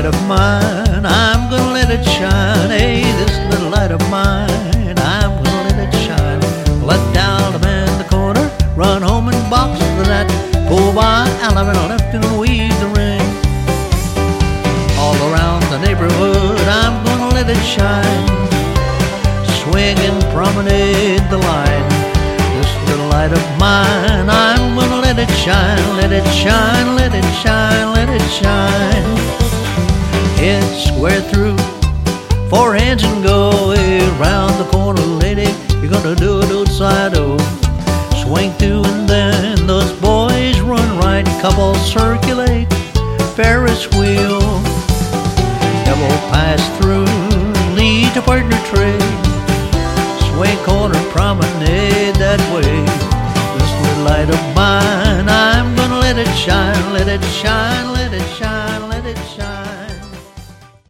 light of mine, I'm gonna let it shine. Hey, this little light of mine, I'm gonna let it shine. Let down the man in the corner, run home and box the net, pull by Alabama left and weave the ring. All around the neighborhood, I'm gonna let it shine. Swing and promenade the line. This little light of mine, I'm gonna let it shine, let it shine, let it shine, let it shine. It's square through, 4 hands and go. Hey, round the corner, lady, you're gonna do it outside-o. Swing through and then those boys run right, couples circulate, Ferris wheel. Double pass through, lead to partner trade. Swing corner, promenade that way. This little light of mine, I'm gonna let it shine, let it shine, let it shine.